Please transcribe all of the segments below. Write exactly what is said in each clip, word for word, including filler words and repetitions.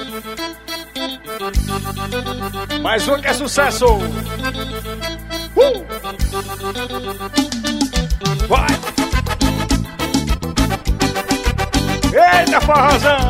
Mais um que é sucesso. Uh! Vai! Eita, forrozão!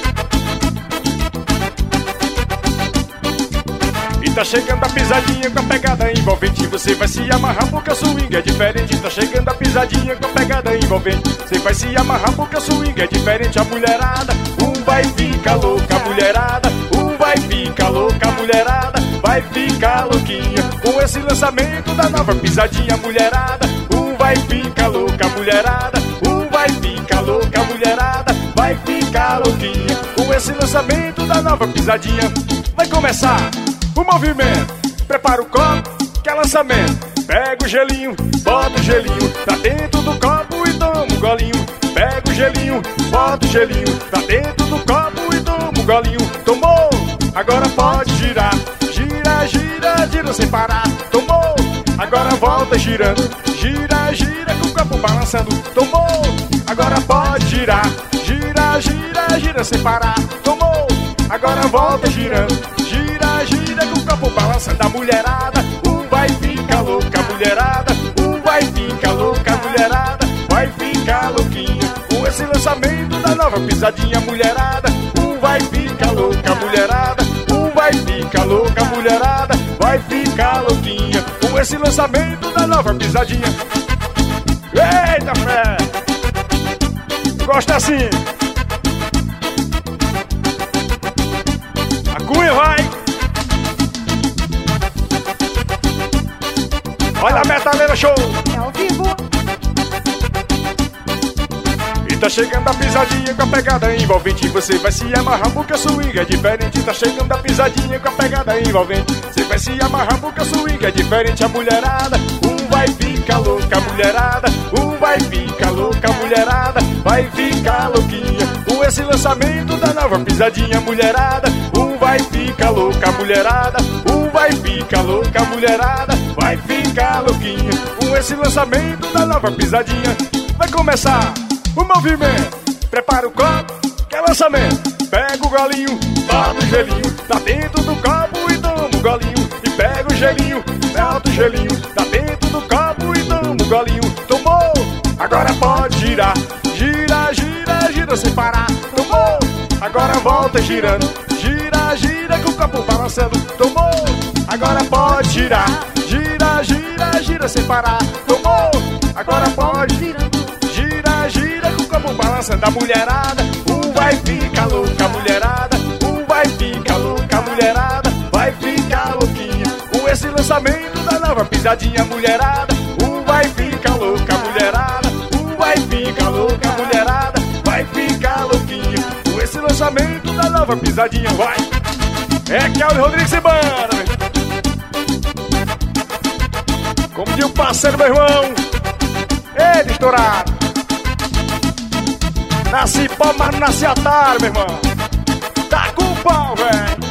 E tá chegando a pisadinha com a pegada envolvente. Você vai se amarrar porque o swing é diferente. Tá chegando a pisadinha com a pegada envolvente. Você vai se amarrar porque o swing é diferente. A mulherada, um vai ficar louca. A mulherada, um vai ficar louca. A mulherada vai ficar louquinha com esse lançamento da nova pisadinha. A mulherada, um vai ficar louca. A mulherada, um vai ficar louca. A mulherada vai ficar louquinha com esse lançamento da nova pisadinha. Vai começar o movimento, prepara o copo, que é lançamento. Pega o gelinho, bota o gelinho pra dentro do copo e toma um golinho. Pega o gelinho, bota o gelinho pra dentro do copo e toma um golinho. Tomou, agora pode girar. Gira, gira, gira sem parar. Tomou, agora volta girando. Gira, gira com o copo balançando. Tomou, agora pode girar. Gira, gira, gira sem parar. Tomou, agora volta girando. Gira, gira com o copo balançando. A mulherada, um vai ficar louca. A mulherada, um vai ficar louca. A mulherada vai ficar louquinha com esse lançamento da nova pisadinha. A mulherada, um vai ficar louca. A mulherada, um vai ficar louca. A mulherada vai ficar louquinha com esse lançamento da nova pisadinha. Eita, fé! Gosta assim? A cunha vai! Olha a metaleira show! É ao vivo! E tá chegando a pisadinha com a pegada envolvente. Você vai se amarrar porque o swing é diferente. Tá chegando a pisadinha com a pegada envolvente. Você vai se amarrar porque o swing é diferente. A mulherada, um vai ficar louca. A mulherada, um vai ficar louca. A mulherada vai ficar louquinha com esse lançamento da nova pisadinha. A mulherada, um vai ficar louca. A mulherada, um vai ficar louca. A mulherada vai ficar louquinha com esse lançamento da nova pisadinha. Vai começar o movimento, prepara o copo, que é lançamento. Pega o golinho, bota o gelinho tá dentro do copo e toma um golinho. E pega o gelinho, bota o gelinho tá dentro do copo e toma um golinho. Tomou, agora pode girar. Gira, gira, gira sem parar. Tomou, agora volta girando. Gira, gira com o copo balançando. Tomou, agora pode girar. Gira, gira, gira sem parar. Tomou, agora pode girar. Gira, gira com o copo balançando. A mulherada, um vai ficar louca. A mulherada, um vai ficar louca. A mulherada vai ficar louquinha com esse lançamento da nova pisadinha. A mulherada, um vai ficar louca. A mulherada, um vai ficar louca. A mulherada vai ficar louquinha com esse lançamento da nova pisadinha. Vai! É Kelly Rodrigues e banda. Como diz o parceiro, meu irmão. Ei, estourado. Nasci pau, mas não nasci otário, meu irmão. Tá com o pau, velho.